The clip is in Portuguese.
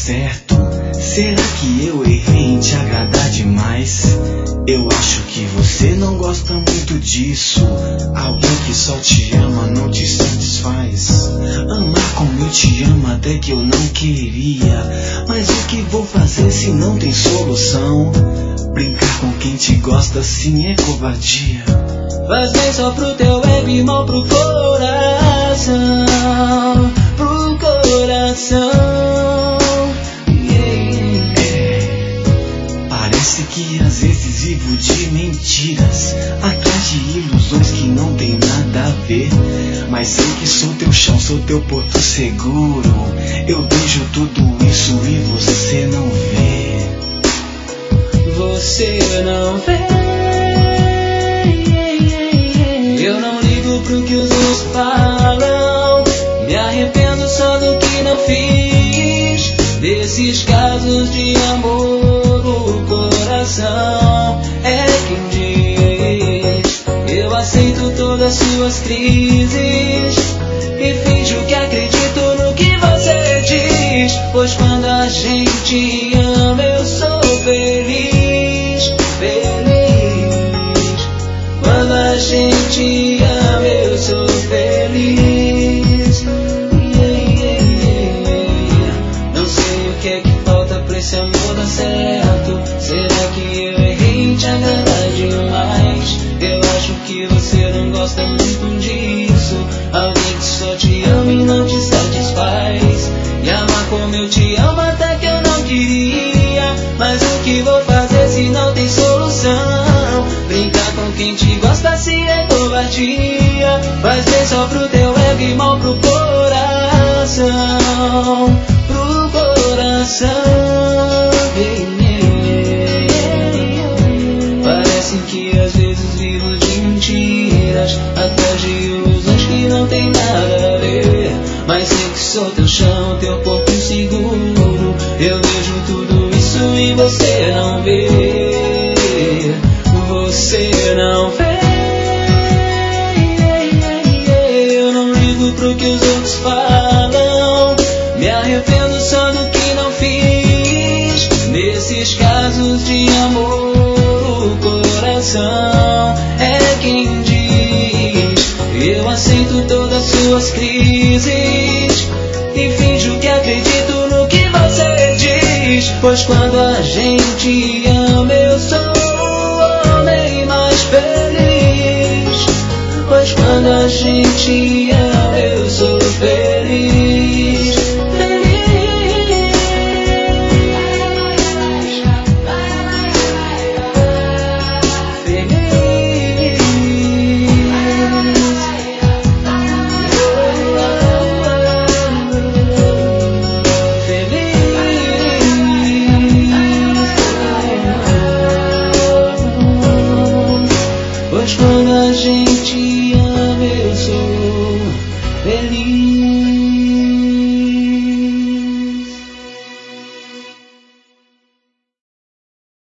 certo? Será que eu errei em te agradar demais? Eu acho que você não gosta muito disso. Alguém que só te ama não te satisfaz. Amar como eu te amo até que eu não queria. Mas o que vou fazer se não tem solução? Brincar com quem te gosta assim é covardia. Faz bem só pro teu ego e mal pro coração. Pro coração. Parece que às vezes vivo de mentiras, atrás de ilusões que não tem nada a ver. Mas sei que sou teu chão, sou teu porto seguro. Eu vejo tudo isso e você não vê. Você não vê. Eu não ligo pro que os outros falam. Me arrependo só do que não fiz. Desses casos de amor, o coração é quem diz. Eu aceito todas suas crises e finjo que acredito no que você diz. Pois quando a gente ama eu sou feliz, feliz. Quando a gente ama eu sou feliz. Não sei o que é que falta pra esse amor dar certo. Será que eu errei em te agradar demais? Eu acho que você não gosta muito disso. Alguém que só te ama e não te satisfaz. E amar como eu te amo até que eu não queria. Mas o que vou fazer se não tem solução? Brincar com quem te gosta se é covardia. Faz bem só pro teu ego e mal pro coração. Pro coração. Parece que às vezes vivo de mentiras, atrás de ilusões que não tem nada a ver. Mas sei que sou teu chão, teu porto seguro. Eu vejo tudo isso e você não vê. Você não vê. Eu não ligo pro que os outros falam. Me arrependo só do que não fiz. Nesses casos de amor, o coração é quem diz. Eu aceito todas suas crises e finjo que acredito no que você diz. Pois quando a gente ama eu sou o homem mais feliz. Pois quando a gente